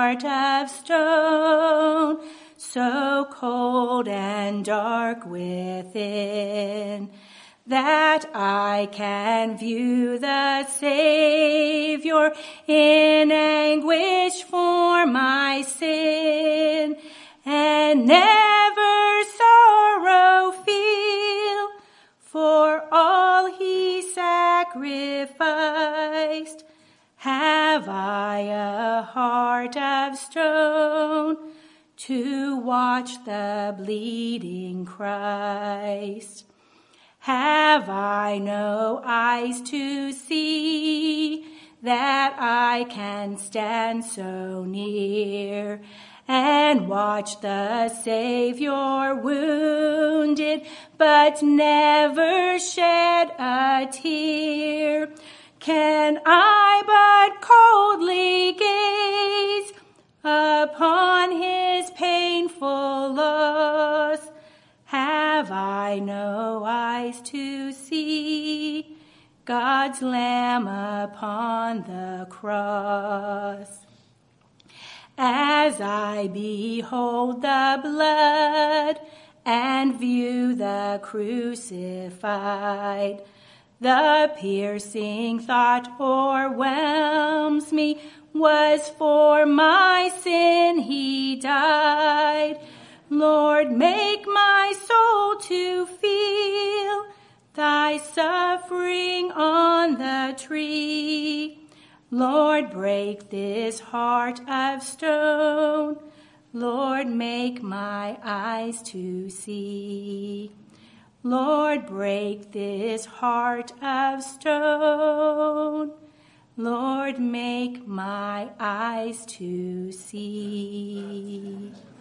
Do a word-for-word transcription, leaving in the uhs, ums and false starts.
heart of stone, so cold and dark within, that I can view the Savior in anguish for my sin, and never sorrow feel for all he sacrificed. Have I a heart of stone to watch the bleeding Christ? Have I no eyes to see that I can stand so near and watch the Savior wounded, but never shed a tear? Can I but coldly gaze upon his painful loss? Have I no eyes to see God's Lamb upon the cross? As I behold the blood and view the crucified, the piercing thought o'erwhelms me, was for my sin he died. Lord, make my soul to feel thy suffering on the tree. Lord, break this heart of stone. Lord, make my eyes to see. Lord, break this heart of stone. Lord, make my eyes to see.